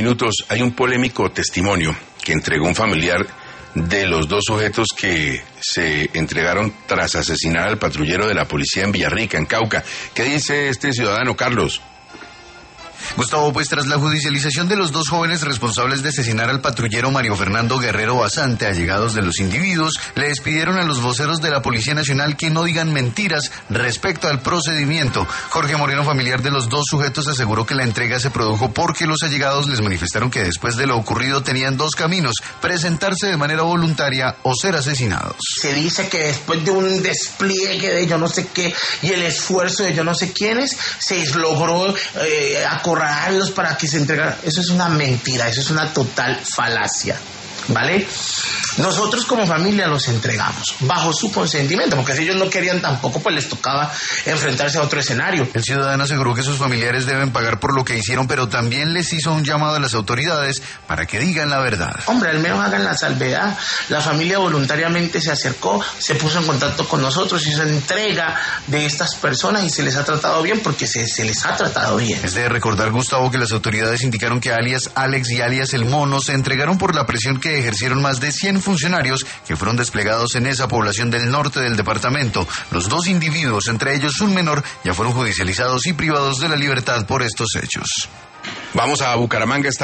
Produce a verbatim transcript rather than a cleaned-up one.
minutos, hay un polémico testimonio que entregó un familiar de los dos sujetos que se entregaron tras asesinar al patrullero de la policía en Villarrica, en Cauca. ¿Qué dice este ciudadano, Carlos? Gustavo, pues tras la judicialización de los dos jóvenes responsables de asesinar al patrullero Mario Fernando Guerrero Basante, allegados de los individuos, le despidieron a los voceros de la Policía Nacional que no digan mentiras respecto al procedimiento. Jorge Moreno, familiar de los dos sujetos, aseguró que la entrega se produjo porque los allegados les manifestaron que después de lo ocurrido tenían dos caminos: presentarse de manera voluntaria o ser asesinados. Se dice que después de un despliegue de yo no sé qué y el esfuerzo de yo no sé quiénes, se logró eh, acorralarlos para que se entregaran. Eso es una mentira, eso es una total falacia, ¿vale? Nosotros como familia los entregamos bajo su consentimiento, porque si ellos no querían tampoco, pues les tocaba enfrentarse a otro escenario. El ciudadano aseguró que sus familiares deben pagar por lo que hicieron, pero también les hizo un llamado a las autoridades para que digan la verdad. Hombre, al menos hagan la salvedad. La familia voluntariamente se acercó, se puso en contacto con nosotros, hizo entrega de estas personas y se les ha tratado bien, porque se, se les ha tratado bien. Es de recordar, Gustavo, que las autoridades indicaron que alias Alex y alias El Mono se entregaron por la presión que ejercieron más de cien funcionarios que fueron desplegados en esa población del norte del departamento. Los dos individuos, entre ellos un menor, ya fueron judicializados y privados de la libertad por estos hechos. Vamos a Bucaramanga esta